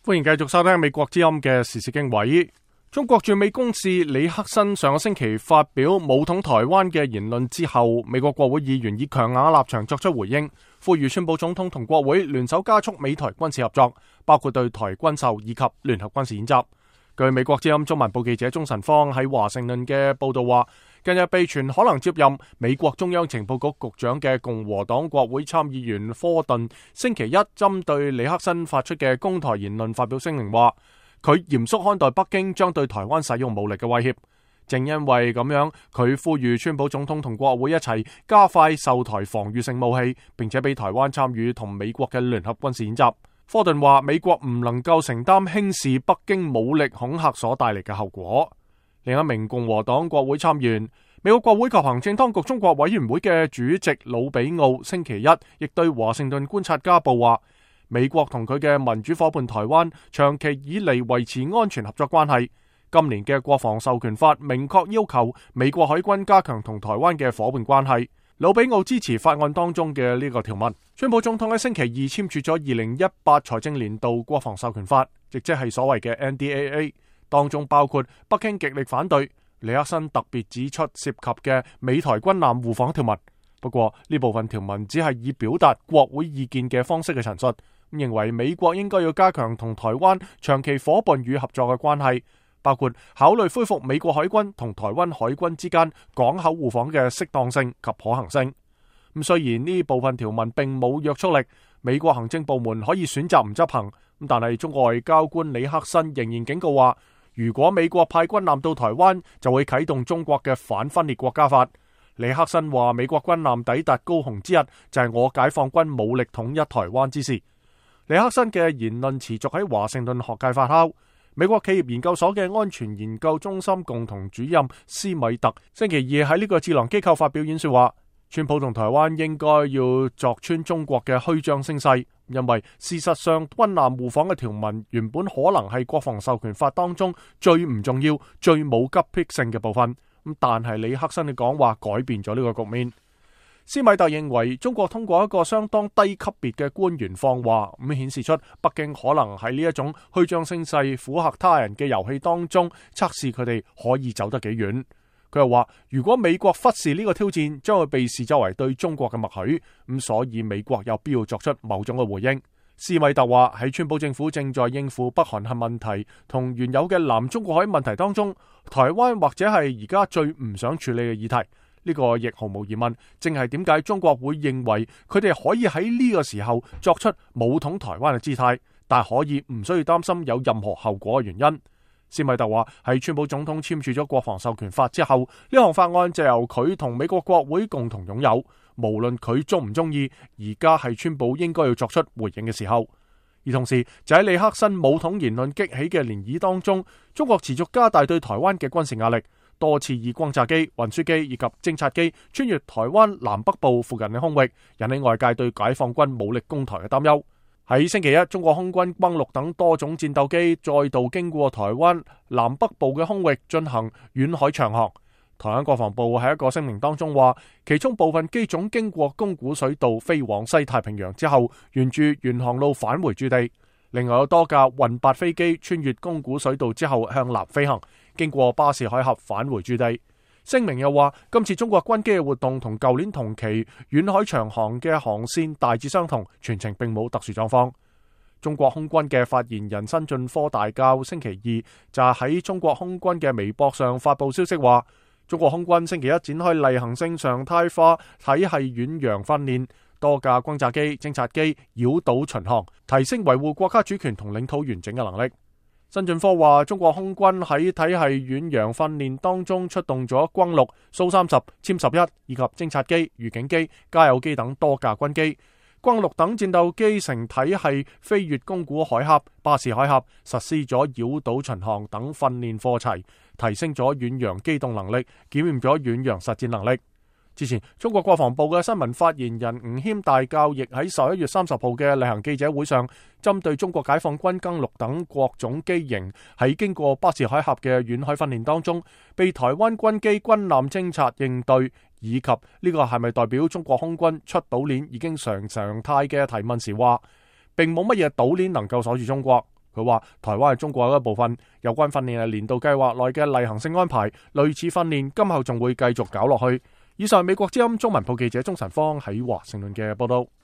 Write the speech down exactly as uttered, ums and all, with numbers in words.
歡迎繼續收聽美國之音嘅時事經緯。中國駐美公使李克辛上個星期發表武統台灣嘅言論之後，美國國會議員以強硬立場作出回應，呼籲川普總統同國會聯手加速美台軍事合作，包括對台軍售以及聯合軍事演習。據美國之音中文部記者鍾晨芳喺華盛頓嘅報道話，近日被傳可能接任美國中央情報局局長嘅共和黨國會參議員科頓，星期一針對李克辛發出嘅攻台言論發表聲明，話佢嚴肅看待北京將對台灣使用武力嘅威脅。正因為咁樣，佢呼籲川普總統同國會一齊加快售台防禦性武器，並且俾台灣參與同美國嘅聯合軍事演習。科頓話美國唔能夠承擔輕視北京武力恐嚇所帶嚟嘅後果。另一名共和黨國會參議員、美國國會及行政當局中國委員會嘅主席魯比奧星期一亦對華盛頓觀察家報話，美國同佢嘅民主夥伴台灣長期以嚟維持安全合作關係。今年嘅國防授權法明確要求美國海軍加強同台灣嘅夥伴關係。魯比奧支持法案當中嘅呢個條文。川普總統喺星期二簽署咗二零一八財政年度國防授權法，亦即係所謂嘅 N D A A， 當中包括北京極力反對，李克辛特別指出涉及嘅美台軍艦互訪條文。不過呢部分條文只係以表達國會意見嘅方式嘅陳述，認為美國應該要加強同台灣長期夥伴與合作嘅關係，包括考慮恢復美國海軍同台灣海軍之間港口互訪嘅適當性及可行性。咁雖然呢部分條文並冇約束力，美國行政部門可以選擇唔執行，但係中國外交官李克辛仍然警告話，如果美國派軍艦到台灣，就會啟動中國嘅反分裂國家法。李克辛話美國軍艦抵達高雄之日，就係我解放軍武力統一台灣之時。李克辛嘅言論持續喺華盛頓學界發酵。美國企業研究所嘅安全研究中心共同主任斯米特星期二喺呢個智囊機構發表演說話，川普同台灣應該要鑿穿中國嘅虛張聲勢，因為事實上軍艦互訪嘅條文原本可能係國防授權法當中最唔重要、最冇急迫性嘅部分。咁但係李克辛嘅講話改變咗呢個局面。斯米特認為中國通過一個相當低級別嘅官員放話，咁顯示出北京可能喺呢一種虛張聲勢、附和他人嘅遊戲當中測試佢哋可以走得幾遠。佢又話，如果美國忽視呢個挑戰，將會被視作為對中國嘅默許，咁所以美國有必要作出某種嘅回應。斯米特話喺川普政府正在應付北韓核問題同原有嘅南中國海問題當中，台灣或者係而家最唔想處理嘅議題。呢個亦毫無疑問，正係點解中國會認為佢哋可以喺呢個時候作出武統台灣嘅姿態，但可以唔需要擔心有任何後果嘅原因。斯米特話喺川普總統簽署咗國防授權法之後，呢項法案就由佢同美國國會共同擁有，無論佢中唔中意，而家係川普應該要作出回應嘅時候。而同時就喺李克辛武統言論激起嘅漣漪當中，中國持續加大對台灣嘅軍事壓力，多次以轟炸機、運輸機以及偵察機穿越台灣南北部附近嘅空域，引起外界對解放軍武力攻台嘅擔憂。喺星期一，中國空軍轟六等多種戰鬥機再度經過台灣南北部嘅空域進行遠海長航。台灣國防部喺一個聲明當中話，其中部分機種經過宮古水道飛往西太平洋之後，沿住原航路返回駐地。另外有多架運八飛機穿越宮古水道之後向南飛行，經過巴士海峽返回駐地。聲明又話，今次中國軍機嘅活動同舊年同期遠海長航嘅航線大致相同，全程並冇特殊狀況。中國空軍嘅發言人辛進科大校星期二就喺中國空軍嘅微博上發布消息話，中國空軍星期一展開例行性常態化體系遠洋訓練，多架轟炸機、偵察機繞島巡航，提升維護國家主權同領土完整嘅能力。辛進科話，中國空軍喺體系遠洋訓練當中出動咗轟六、蘇三十、殲十一以及偵察機、預警機、加油機等多架軍機。轟六等戰鬥機乘體系飛越宮古海峽、巴士海峽，實施咗繞島巡航等訓練課程，提升咗遠洋機動能力，檢驗咗遠洋實戰能力。之前，中國國防部嘅新聞發言人吳謙大校亦喺十一月三十號嘅例行記者會上，針對中國解放軍轟六等各種機型喺經過巴士海峽嘅遠海訓練當中，被台灣軍機軍艦偵察應對，以及呢個係咪代表中國空軍出島鏈已經常常態嘅提問時話，並冇乜嘢島鏈能夠鎖住中國。 佢話台灣係中國嘅一部分，有關訓練係年度計劃內嘅例行性安排，類似訓練今後仲會繼續搞落去。以上美國之音中文部記者鍾晨芳喺華盛頓嘅報道。